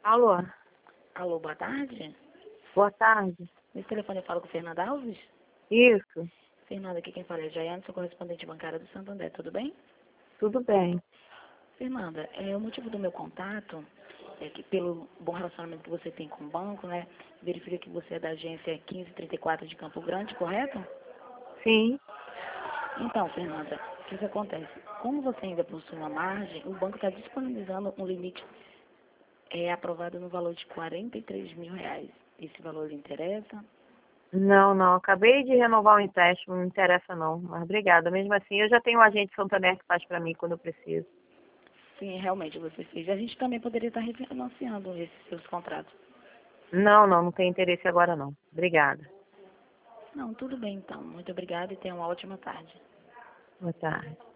Alô, Alô, boa tarde. boa tarde. Nesse telefone eu falo com Fernanda Alves. Isso, Fernanda, aqui quem fala é Jaiane, sou correspondente bancária do Santander, tudo bem? tudo bem. Fernanda, o motivo do meu contato é que pelo bom relacionamento que você tem com o banco, né, verifica que você é da agência 1534 de Campo Grande, correto? Sim, Então, Fernanda, o que acontece? Como você ainda possui uma margem, o banco está disponibilizando um limite aprovado no valor de R$ 43.000. Esse valor lhe interessa? não. Acabei de renovar o empréstimo, não interessa não. Mas obrigada. Mesmo assim, eu já tenho um agente Santander que faz para mim quando eu preciso. Sim, realmente você fez. A gente também poderia estar refinanciando esses seus contratos. Não tem interesse agora não. Obrigada. Não, tudo bem então. Muito obrigada e tenha uma ótima tarde. Boa tarde.